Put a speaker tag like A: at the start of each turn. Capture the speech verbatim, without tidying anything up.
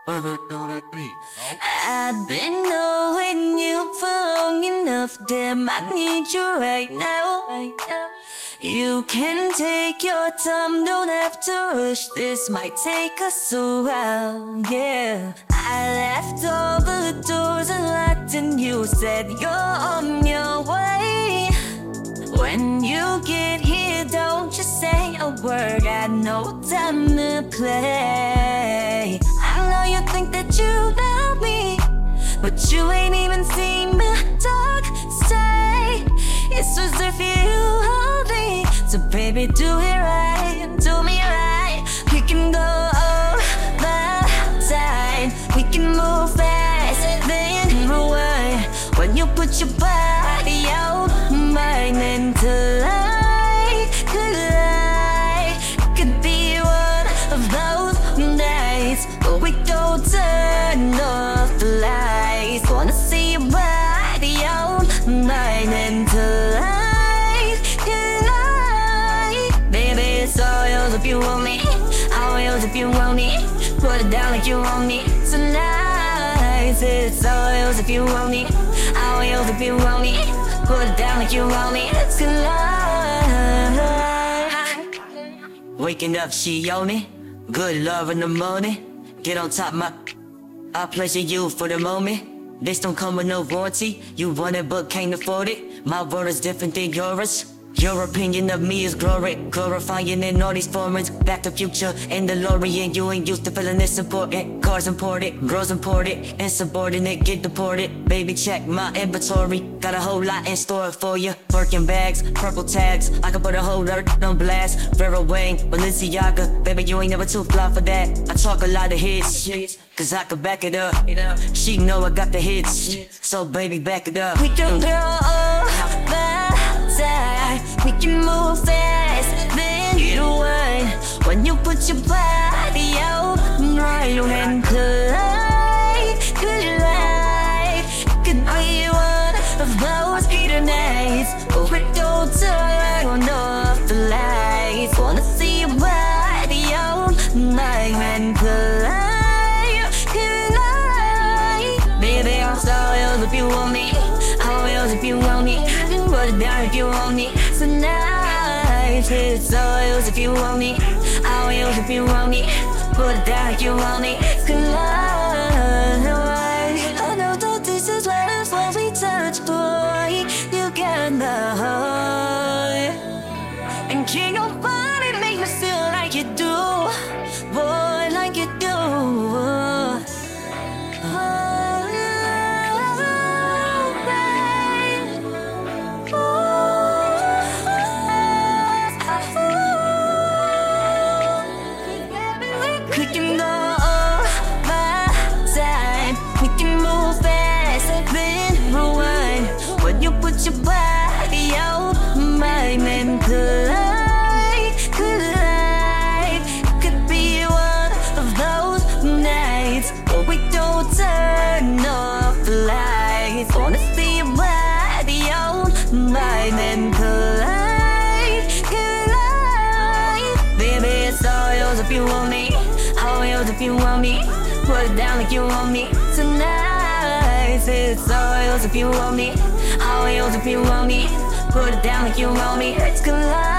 A: I've been knowing you for long enough. Damn, I need you right now. You can take your time, don't have to rush. This might take us a while, yeah. I left all the doors unlocked and you said you're on your way. When you get here, don't just say a word, got no time to play. I know you think that you know me, but you ain't even seen me talk, say. It's as if you hold me, so baby do it right, do me right. We can go outside, we can move fast, then rewind. When you put your body out, mind into light, collide. Could be one of those nights where we go turn off the lights. Wanna see your body out, mind into light, collide. Baby, it's all yours if you want me, all yours if you want me. Put it down like you want me tonight. It's all yours if you want me, all yours if you want me. Put it down like you want me tonight. Waking up, she on me. Good love in the morning. Get on top, my I pleasure you for the moment. This don't come with no warranty. You want it but can't afford it. My world is different than yours. Your opinion of me is glory, glorifying in all these formats. Back to future and DeLorean. You ain't used to feeling this important. Cars imported, girls imported, insubordinate, get deported. Baby, check my inventory. Got a whole lot in store for you. Birkin bags, purple tags. I can put a whole lot on blast. Vera Wang, Balenciaga. Baby, you ain't never too fly for that. I talk a lot of hits, cause I can back it up. She know I got the hits, so baby, back it up. We can go outside, we can move fast, then get away. When you put your body out, right and collide, collide. Could be one of those heater nights where we don't turn off the lights. Wanna see your body out, right and collide, collide. Baby, I'm so yours if you want me, all yours if you want me. Put it down if you want me tonight. It's all yours if you want me, all yours if you want me. Put it down if you want me tonight. I know that this is last when we touch, boy. You got the heart, and can't nobody make me feel like you do, boy, like you do. We can go outside, we can move fast, then rewind. When you put your body out, mind and collide, collide. Could be one of those nights where we don't turn off the lights. Wanna see your body out, mind and collide, collide. Baby, it's all yours if you want me, all yours if you want me. Put it down like you want me tonight. It's all yours if you want me, all yours if you want me. Put it down like you want me. Let's collide.